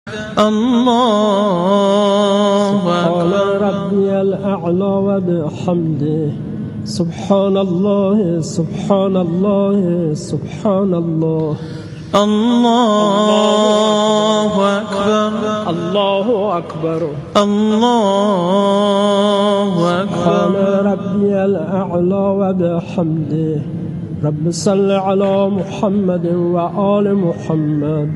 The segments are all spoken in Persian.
الله أكبر. ربي الأعلى وبحمده سبحان الله سبحان الله سبحان الله. الله أكبر. الله أكبر. الله سبحان أكبر. ربي الأعلى وبحمده رب صل على محمد وآل محمد.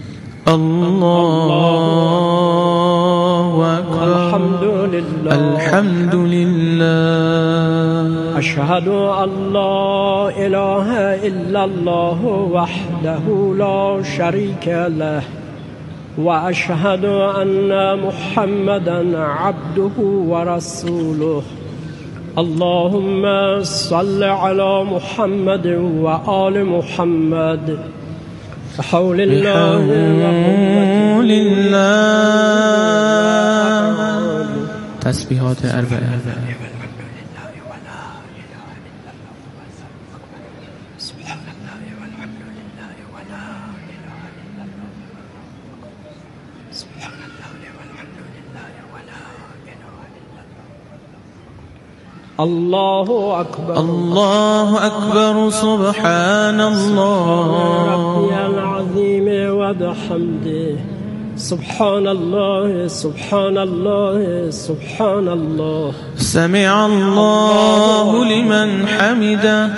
الله أكبر. الحمد لله. الحمد لله. أشهد أن لا إله إلا الله وحده لا شريك له وأشهد أن محمدا عبده ورسوله. اللهم صل على محمد وآل محمد بحول الله لله. تسبیحات اربعه. الله أكبر. الله أكبر. سبحان الله ربي العظيم وبحمده سبحان الله سبحان الله سبحان الله. سمع الله لمن حمده.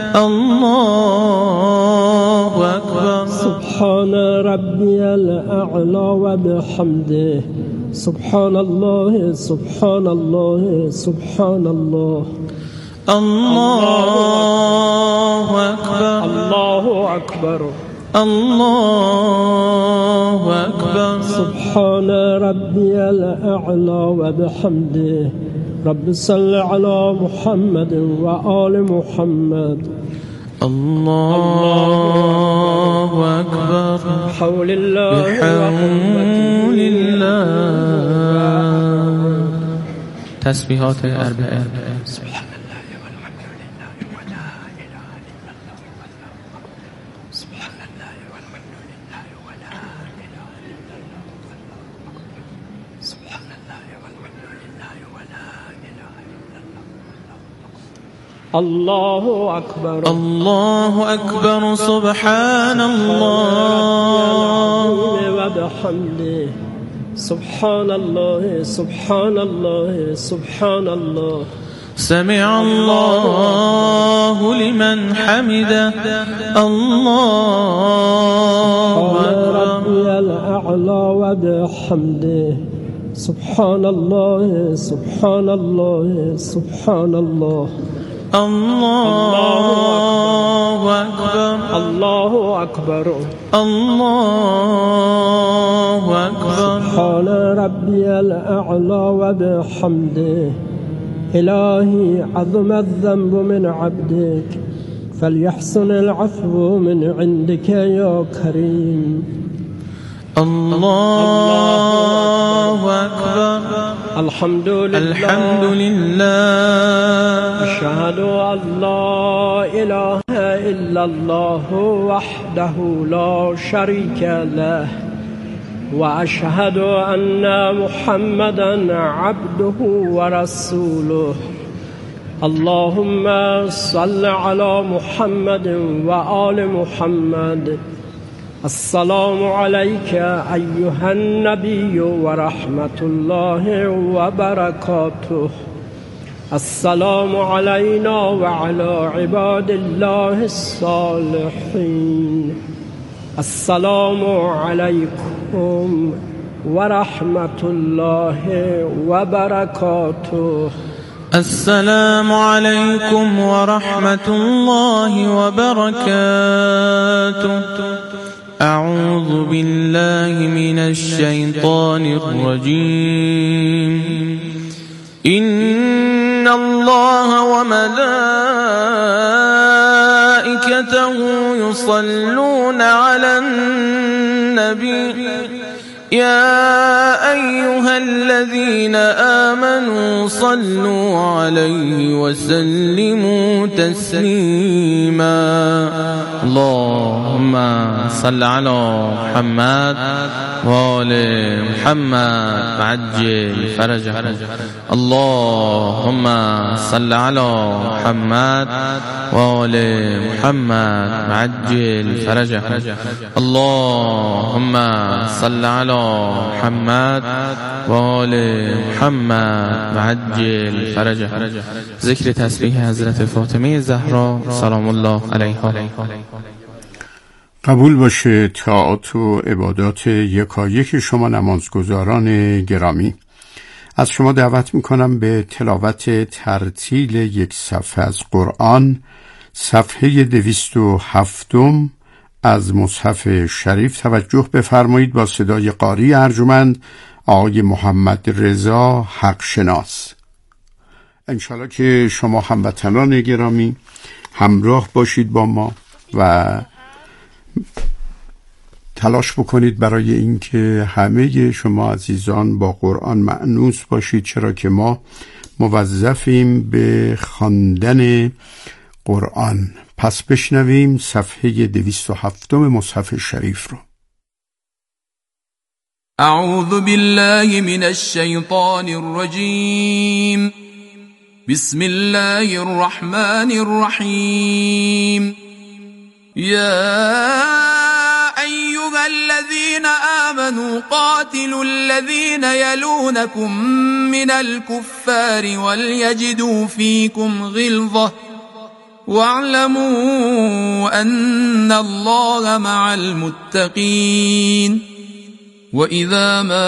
الله أكبر. سبحان ربي الأعلى وبحمده سبحان الله سبحان الله سبحان الله. الله أكبر. الله أكبر. الله أكبر. سبحان ربي الأعلى وبحمده رب صل على محمد وآل محمد. الله أكبر. بحول الله بحول الله. تسبیحات اربعه. سبحان الله والحمد لله ولا إله إلا الله سبحان الله والحمد لله ولا إله إلا الله سبحان الله والحمد لله ولا إله إلا الله. الله أكبر. الله أكبر. سبحان الله وبحمده سبحان الله سبحان الله سبحان الله. سمع الله لمن حمده. الله أكبر. ربي الأعلى وبحمده سبحان الله سبحان الله سبحان الله. الله أكبر. الله أكبر. الله أكبر. سبحان ربي الأعلى وبحمده. إلهي عظم الذنب من عبدك فليحسن العفو من عندك يا كريم. الله أكبر. الحمد لله. الحمد لله. أشهد أن لا إله إلا الله وحده لا شريك له وأشهد أن محمدا عبده ورسوله. اللهم صل على محمد وآل محمد. السلام عليك أيها النبي ورحمة الله وبركاته. السلام علينا وعلى عباد الله الصالحين. السلام عليكم ورحمة الله وبركاته. السلام عليكم ورحمة الله وبركاته. أعوذ بالله من الشيطان الرجيم. إن الله وملائكته يصلون على النبي يا أيها الذين آمنوا صلوا عليه وسلموا تسليما اللهم صل على محمد وآل محمد وعجل فرجهم اللهم صل على محمد وآل محمد وعجل فرجهم اللهم صل على محمد وآل محمد وعجل فرجها. ذکر تسبیح حضرت فاطمه زهرا سلام الله علیها. قبول باشه طاعات و عبادات یکایک شما نمازگزاران گرامی. از شما دعوت میکنم به تلاوت ترتیل یک صفحه از قرآن، صفحه 207 از مصحف شریف توجه بفرمایید با صدای قاری ارجمند آقای محمد رضا حق شناس. انشالله که شما هموطنان گرامی همراه باشید با ما و تلاش بکنید برای اینکه همه شما عزیزان با قرآن مأنوس باشید، چرا که ما موظفیم به خواندن قرآن. پس بشنویم صفحه 207 مصحف شریف رو. اعوذ بالله من الشیطان الرجیم. بسم الله الرحمن الرحیم. یا أيها الذين آمنوا قاتلوا الذين يلونكم من الكفار وليجدوا فيكم غلظة واعلموا أن الله مع المتقين. وإذا ما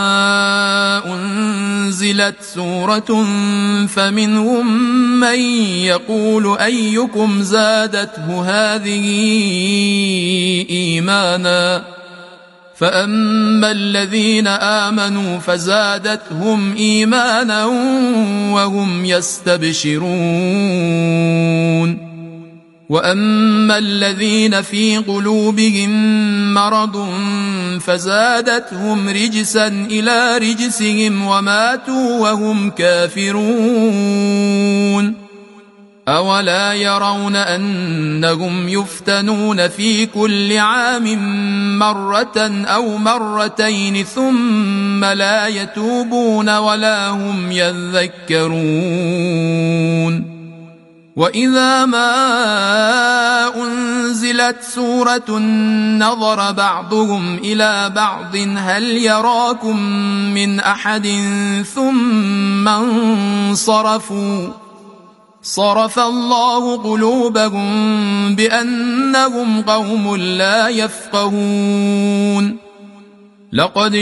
أنزلت سورة فمنهم من يقول أيكم زادته هذه إيمانا فأما الذين آمنوا فزادتهم إيمانا وهم يستبشرون. وأما الذين في قلوبهم مرض فزادتهم رجسا إلى رجسهم وماتوا وهم كافرون. أولا يرون أنهم يفتنون في كل عام مرة أو مرتين ثم لا يتوبون ولا هم يذكرون. وإذا ما أنزلت سورة نظر بعضهم إلى بعض هل يراكم من أحد ثم انصرفوا صرف الله قلوبهم بأنهم قوم لا يفقهون. لقد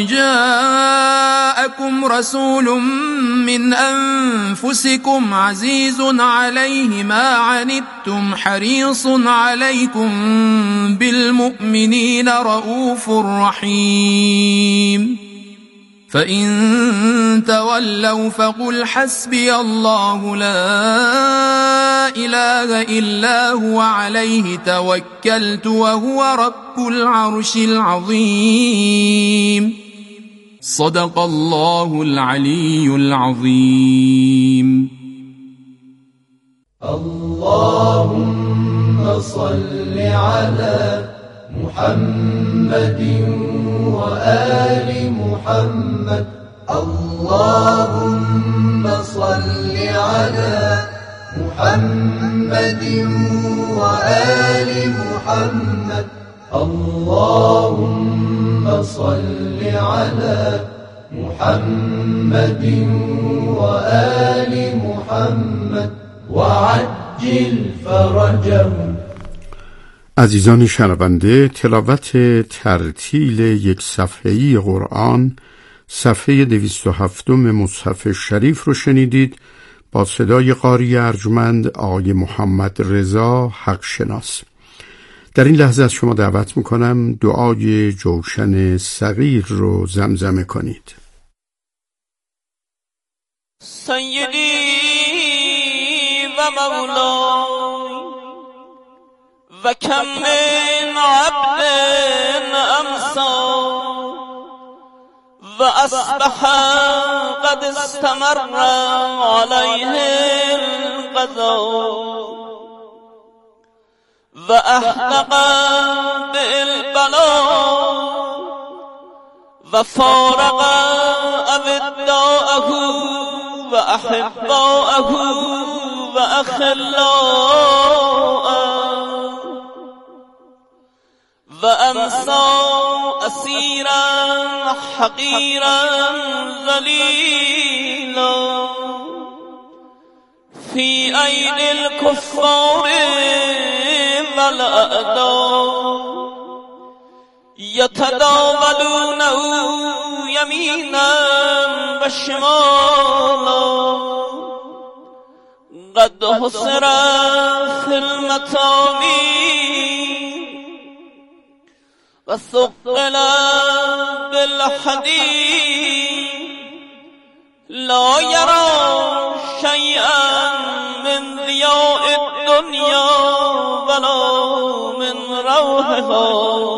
جاءكم رسول من أنفسكم عزيز عليه ما عنتم حريص عليكم بالمؤمنين رؤوف رحيم. فإن تولوا فقل حسبي الله لا إله إلا هو عليه توكلت وهو رب العرش العظيم. صدق الله العلي العظيم. اللهم صل على محمد وآل محمد. اللهم صل على محمد وآل محمد. اللهم صل على محمد وآل محمد وعجل فرجهم. عزیزان شنونده، تلاوت ترتیل یک صفحه‌ای قرآن، صفحه 207 مصحف شریف رو شنیدید با صدای قاری ارجمند آقای محمد رضا حق شناس. در این لحظه از شما دعوت میکنم دعای جوشن صغیر رو زمزمه کنید. سیدی و مولای و کم من عبد امسا وأصبح قد استمر عليه القضاء وأحدق بالبلاء وفارق أبداءه وأحباءه وأخلاءه وأمسى أسيرا حقيرا ذليلا في أيدي الكفار والأعداء يتداولونه يمينا وشمالا قد حصر في المتامين وثقل بالحديد لا يرى شيئا من ضياء الدنيا ولا من روحها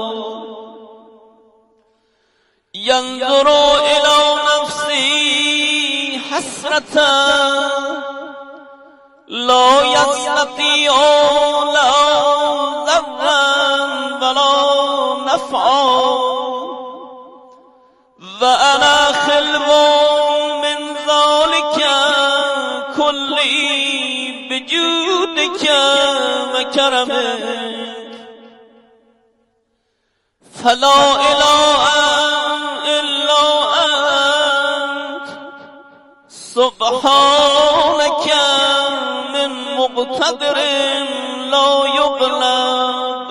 ينظر إلى نفسه حسرة لا يستطيع لا ضرا ولا نفعا وأنا خلو من ذلك كله بجودك وكرمك فلا إله إلا أنت سبحانك من مقتدر لا يغلب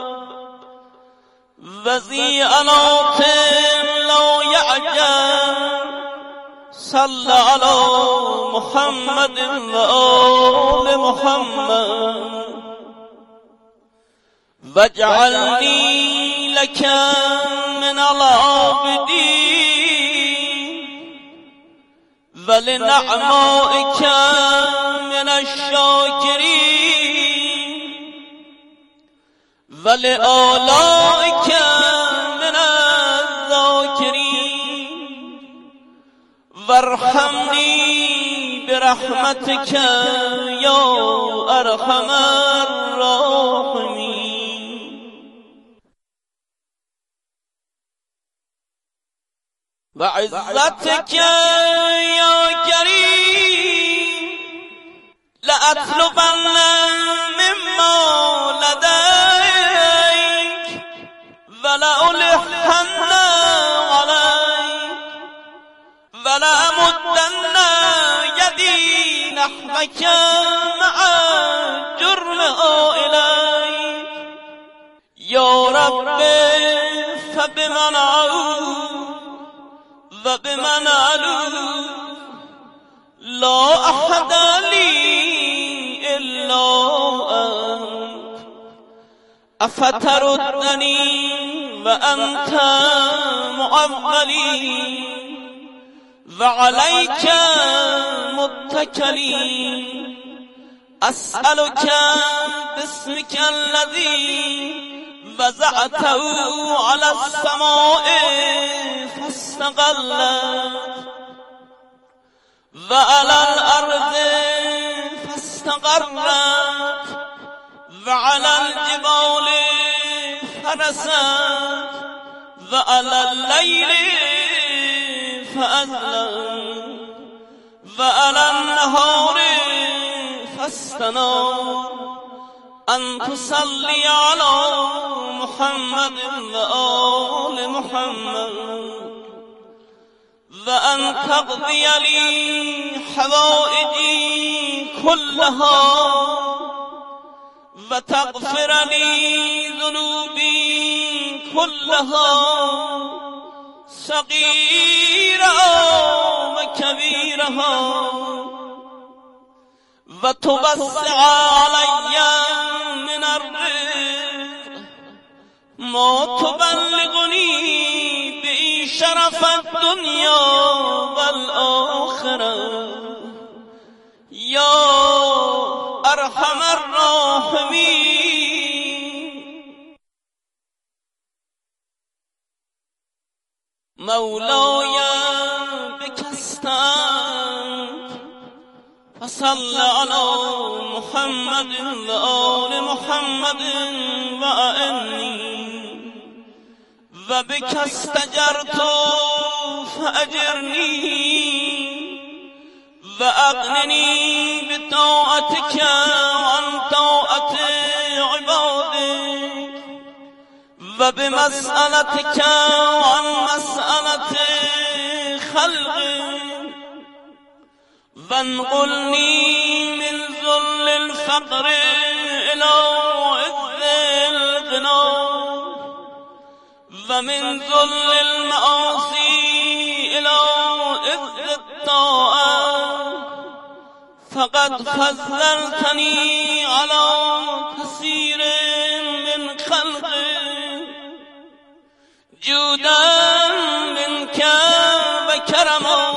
وذي أنات لا يعجب صلى على محمد وآل محمد واجعلني لك من العابدين ولنعمائك من الشاكرين ولآلائك من الذاكرين وارحمني برحمتك يا أرحم الراحمين. وعزتك يا كريم لأطلبن مما لديك ولألحن عليك ولأمدن يدي نحوك مع جرمها إليك يا رب فبمن أعوذ وبمن ألوذ لا أحد لي إلا أنت أفتردني وأنت معولي وعليك متكلي أسألك باسمك الذي وزعته على السماء فاستقلت وعلى الأرض فاستقرت وعلى الجبال فرست وعلى الليل فأظلم وعلى النهار فاستنار أن تصلي على محمد وآل محمد وأن تقضي لي حوائجي كلها وتغفر لي ذنوبي كلها صغيرها وكبيرها وتوسع علي من الرزق ما تبلغني به شرف الدنيا والآخرة يا أرحم الراحمين. مولاي هستند فصل على محمد و آل محمد و ائنی و بک استجرت فاجرنی و اغننی بطاعتک عن طاعت عبادک و بمسألتك عن مسألة خلقك وانقلني من ذل الفقر إلى عز الغنى ومن ذل المعاصي إلى عز الطاعة فقد فضلتني على كثير من خلقك جودا منك وكرما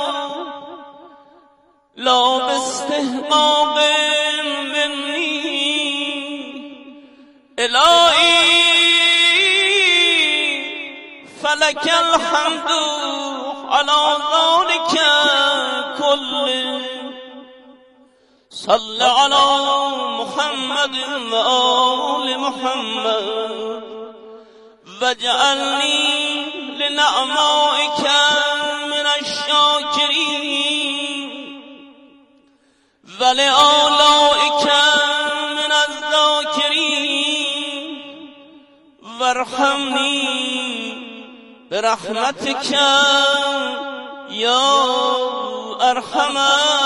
لا باستحقاق مني إلهي فلك الحمد على ذلك كله صل على محمد وآل محمد واجعلني لنعمائك من الشاكرين ولآلائك من الذاكرين وارحمني برحمتك يا أرحم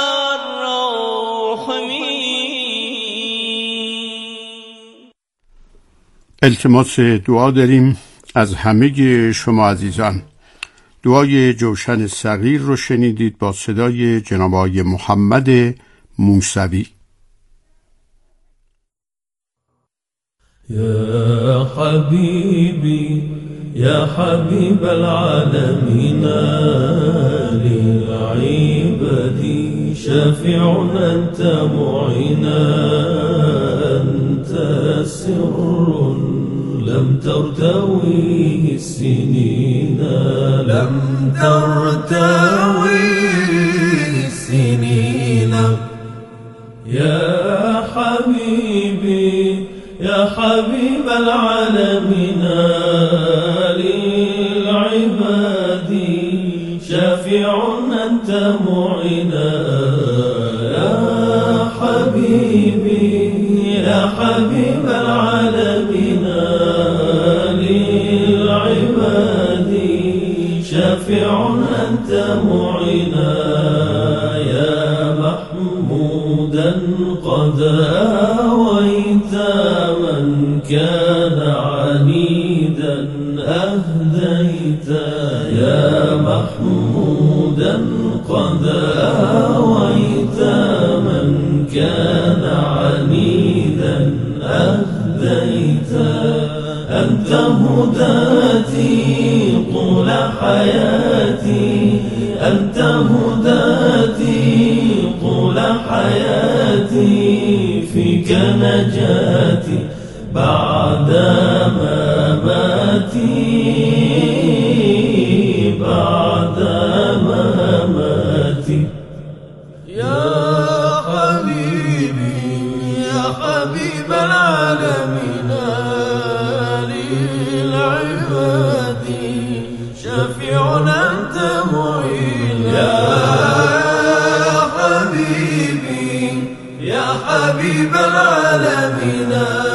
الراحمين. التماس دعا داریم از همه شما عزیزان. دعای جوشن صغیر رو شنیدید با صدای جناب آقای محمد موسوی. یا حبیبی یا حبیب العالمین للعبادی شفیع انت معینا انت سر لم ترتويه السنين لم ترتويه السنين يا حبيبي يا حبيب العالمين للعباد شافع أنت معينا يا حبيبي يا حبيب العالمين للعباد شافع أنت معينا يا محمودا قد آويت من كان عنيدا أهديت يا محمودا قد آويت من كان عنيدا أهديت أنت هداتي طول حياتي أنت هداتي طول حياتي فيك نجاتي بعد مماتي بعد مماتي يا حبيبي يا حبيب العالمين للعباد شفيع أنت معين يا حبيبي يا حبيب العالمين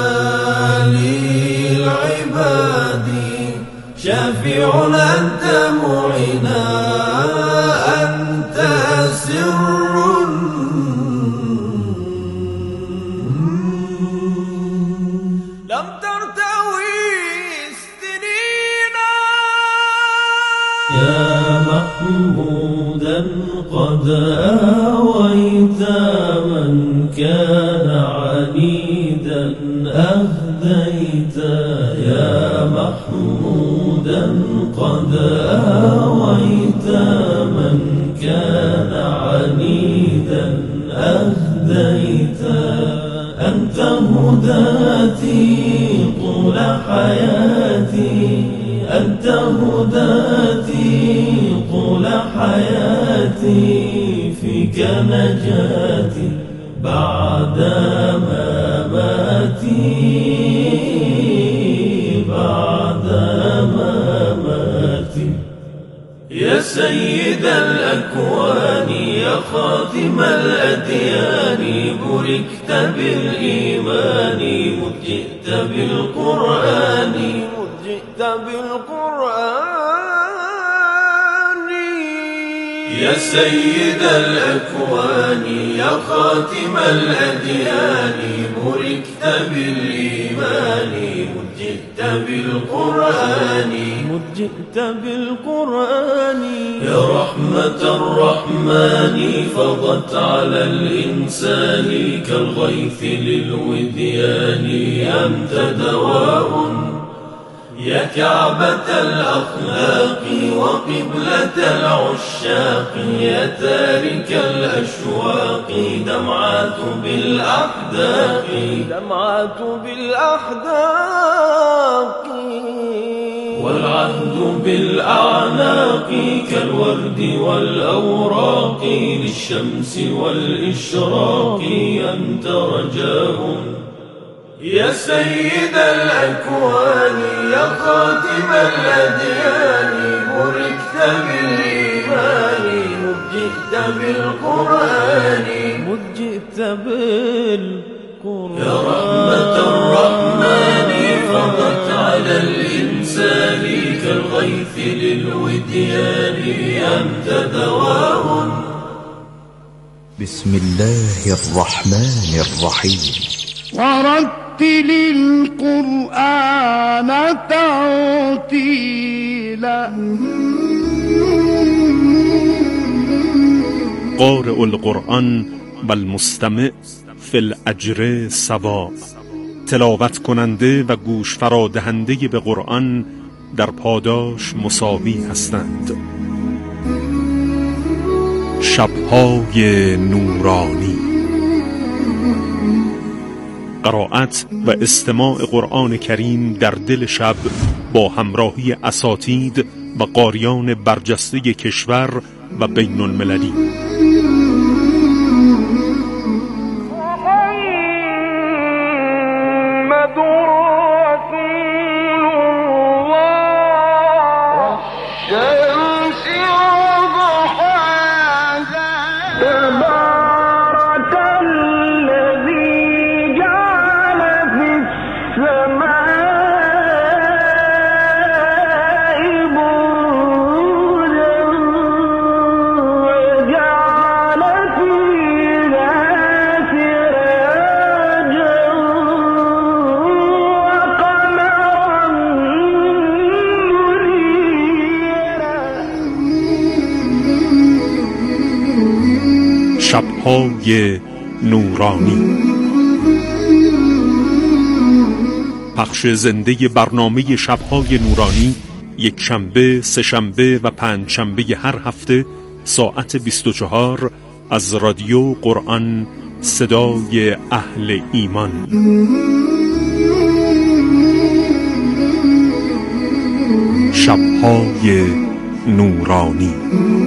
للعباد شفيع أنت معين أنت سر لم ترتوي السنين يا محمودا قد آويت من كان عنيدا أهديت يا محمودا قد آويت من كان عنيدا أهديت أنت هداتي طول حياتي أنت هداتي طول حياتي كنجاتي بعد مماتي بعد مماتي. يا سيد الأكوان يا خاتم الأديان بركت بالإيمان مذ جئت بالقرآن مذ جئت بالقرآن. يا سيد الأكوان يا خاتم الأديان بركت بالإيمان مذ جئت بالقرآن مذ جئت بالقرآن. يا رحمة الرحمن فضت على الإنسان كالغيث للوديان. أنت دواء يا كعبة الأخلاق وقبلة العشاق يا تارك الأشواق دمعات بالأحداق دمعات بالأحداق. والعهد بالأعناق كالورد والأوراق للشمس والإشراق أنت رجاء. يا سيد الأكوان يا خاتم الأديان بركت بالإيمان مذ جئت بالقرآن مذ جئت بالقرآن. يا رحمة الرحمن فضت على الإنسان كالغيث للوديان. أنت دواء. بسم الله الرحمن الرحيم. ورتل القرآن ترتيلا. قارئ القرآن و المستمع فی الاجر سواء. تلاوت کننده و گوش فرادهنده به قرآن در پاداش مساوی هستند. شب‌های نورانی. قرائت و استماع قرآن کریم در دل شب با همراهی اساتید و قاریان برجسته کشور و بین المللی. شب‌های نورانی. پخش زنده برنامه شب‌های نورانی یک شنبه، سه شنبه و پنج شنبه هر هفته ساعت 24 از رادیو قرآن صدای اهل ایمان. شب‌های نورانی.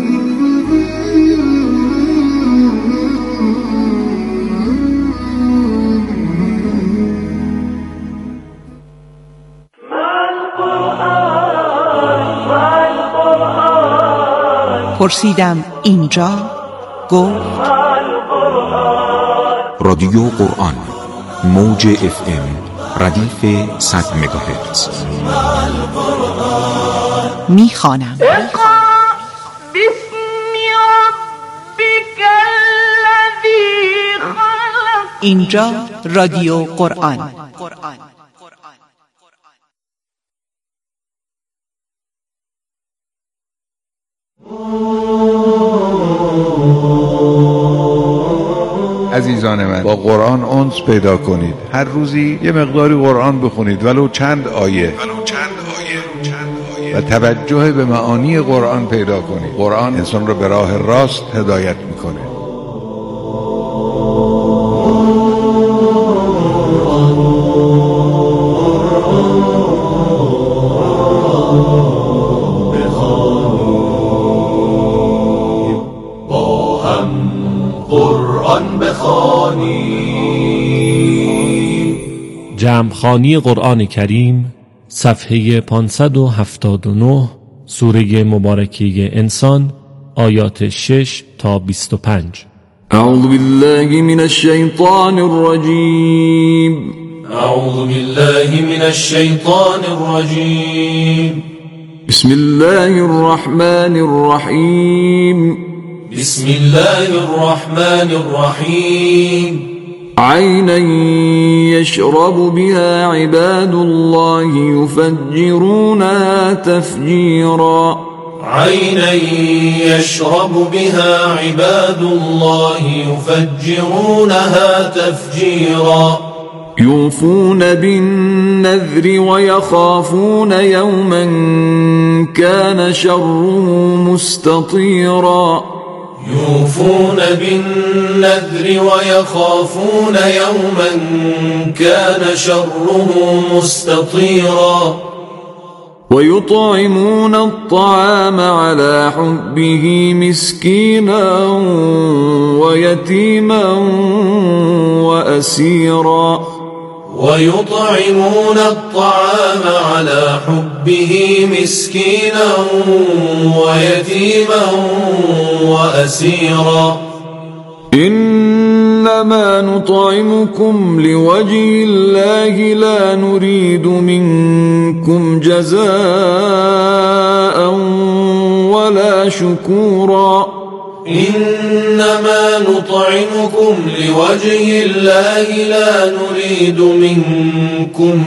پرسیدم اینجا، گفت رادیو قرآن، موج FM ردیف 100 مگاهرتز. میخوانم. اینجا رادیو قرآن. عزیزان من، با قرآن انس پیدا کنید. هر روزی یه مقداری قرآن بخونید، ولو چند آیه و توجه به معانی قرآن پیدا کنید. قرآن انسان رو به راه راست هدایت میکنه. با هم قرآن بخوانیم. جمعخوانی قرآن کریم صفحه 579 سوره مبارکه انسان آیات 6 تا 25. اعوذ بالله من الشیطان الرجیم. اعوذ بالله من الشیطان الرجیم. بسم الله الرحمن الرحیم. بسم الله الرحمن الرحیم. عینا یشرب بها عباد الله یفجرونها تفجیرا. عینا یشرب بها عباد الله یفجرونها تفجیرا. يوفون بالنذر ويخافون يوما كان شره مستطيرا. يوفون بالنذر ويخافون يوما كان شره مستطيرا. ويطعمون الطعام على حبه مسكينا ويتيما وأسيرا. ويطعمون الطعام على حبه مسكينا ويتيما وأسيرا. إنما نطعمكم لوجه الله لا نريد منكم جزاء ولا شكورا. إنما نطعمكم لوجه الله لا نريد منكم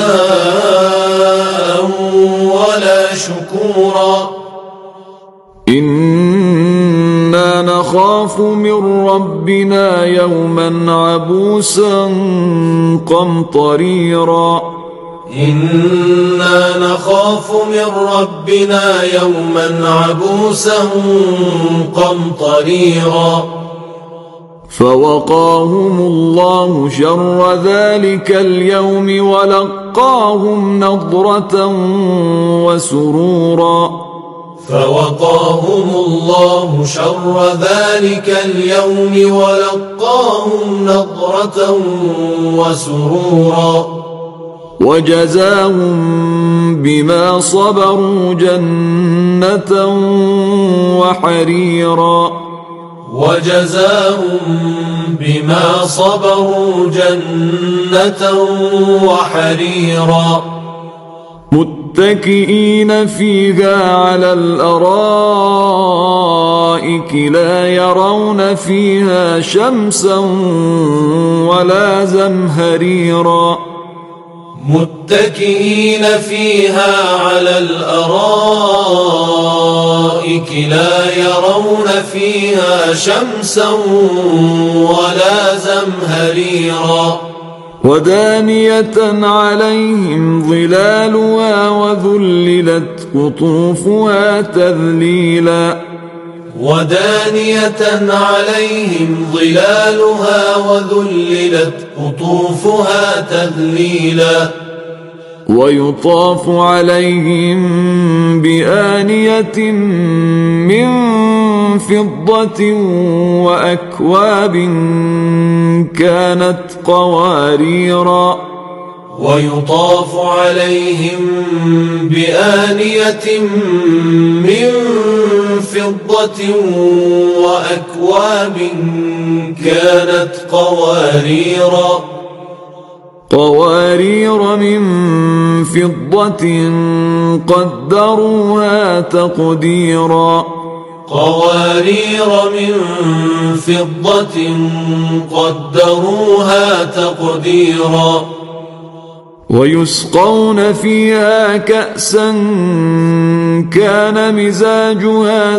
جزاء ولا شكورا. إنا نخاف من ربنا يوما عبوسا قمطريرا. إنا نخاف من ربنا يوما عبوسا قمطريرا. فوقاهم الله شر ذلك اليوم ولقاهم نضرة وسرورا. فوقاهم الله شر ذلك اليوم ولقاهم نضرة وسرورا. وجزاهم بما صبروا جنة وحريرا. وجزاهم بما صبروا جنة وحريرا. متكئين فيها على الأرائك لا يرون فيها شمسا ولا زمهريرا. متكئين فيها على الأرائك لا يرون فيها شمسا ولا زمهريرا. ودانية عليهم ظلالها وذللت قطوفها تذليلا. ودانية عليهم ظلالها وذللت قطوفها تذليلا. ويطاف عليهم بآنية من فضة وأكواب كانت قواريرا. ويطاف عليهم بآنية من فضة وأكواب كانت قوارير من فضة قدروها تقديرا. قوارير من فضة قدروها تقديرا. ويسقون فيها كأسا كان مزاجها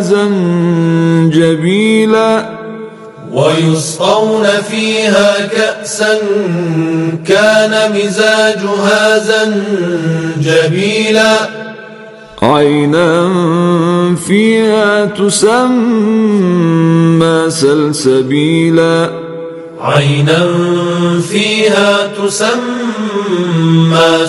زنجبيلا. ويسقون فيها كأسا كان مزاجها زنجبيلا. عينا فيها تسمى سلسبيلا. عينا فيها تسمى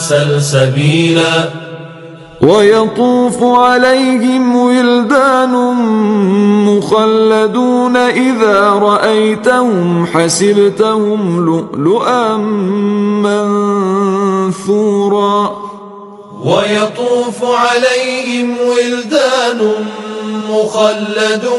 سلسبيلا. ويطوف عليهم ولدان مخلدون إذا رأيتهم حسبتهم لؤلؤا منثورا ويطوف عليهم ولدان مخلدون